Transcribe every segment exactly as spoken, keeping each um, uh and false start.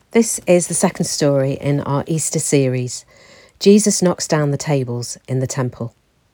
This is the second story in our Easter series. Jesus knocks down the tables in the temple.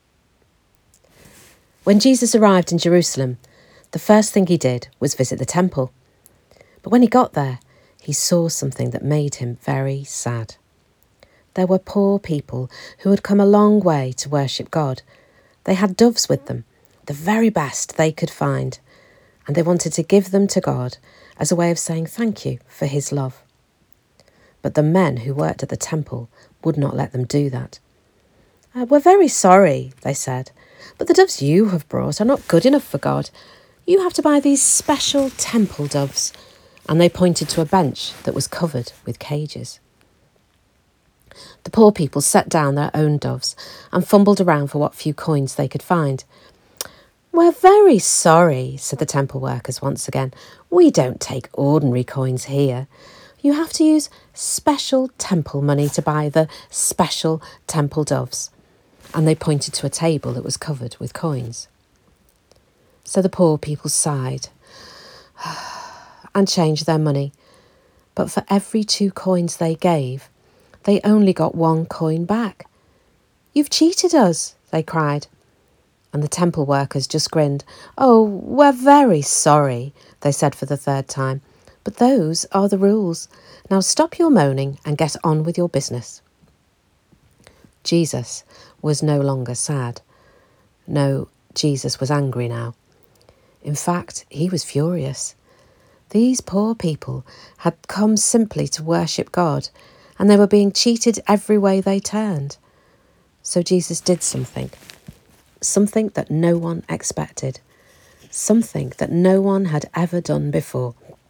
When Jesus arrived in Jerusalem, the first thing he did was visit the temple. But when he got there, he saw something that made him very sad. There were poor people who had come a long way to worship God. They had doves with them, the very best they could find, and they wanted to give them to God as a way of saying thank you for his love. But the men who worked at the temple would not let them do that. Uh, we're very sorry, they said, but the doves you have brought are not good enough for God. You have to buy these special temple doves. And they pointed to a bench that was covered with cages. The poor people set down their own doves and fumbled around for what few coins they could find. We're very sorry, said the temple workers once again. We don't take ordinary coins here. You have to use special temple money to buy the special temple doves. And they pointed to a table that was covered with coins. So the poor people sighed and changed their money. But for every two coins they gave, they only got one coin back. You've cheated us, they cried. And the temple workers just grinned. Oh, we're very sorry, they said for the third time. But those are the rules. Now stop your moaning and get on with your business. Jesus was no longer sad. No, Jesus was angry now. In fact, he was furious. These poor people had come simply to worship God, and they were being cheated every way they turned. So Jesus did something, something that no one expected, something that no one had ever done before.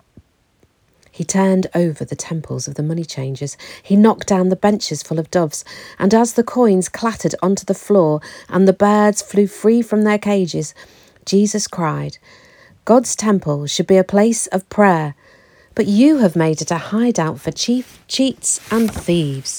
He turned over the temples of the money changers. He knocked down the benches full of doves, and as the coins clattered onto the floor and the birds flew free from their cages, Jesus cried, God's temple should be a place of prayer, but you have made it a hideout for chief cheats and thieves.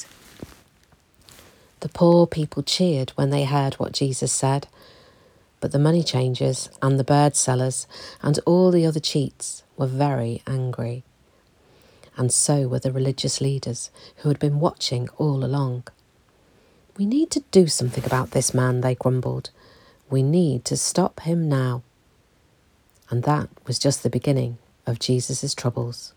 The poor people cheered when they heard what Jesus said, but the money changers and the bird sellers and all the other cheats were very angry. And so were the religious leaders who had been watching all along. We need to do something about this man, they grumbled. We need to stop him now. And that was just the beginning of Jesus' troubles.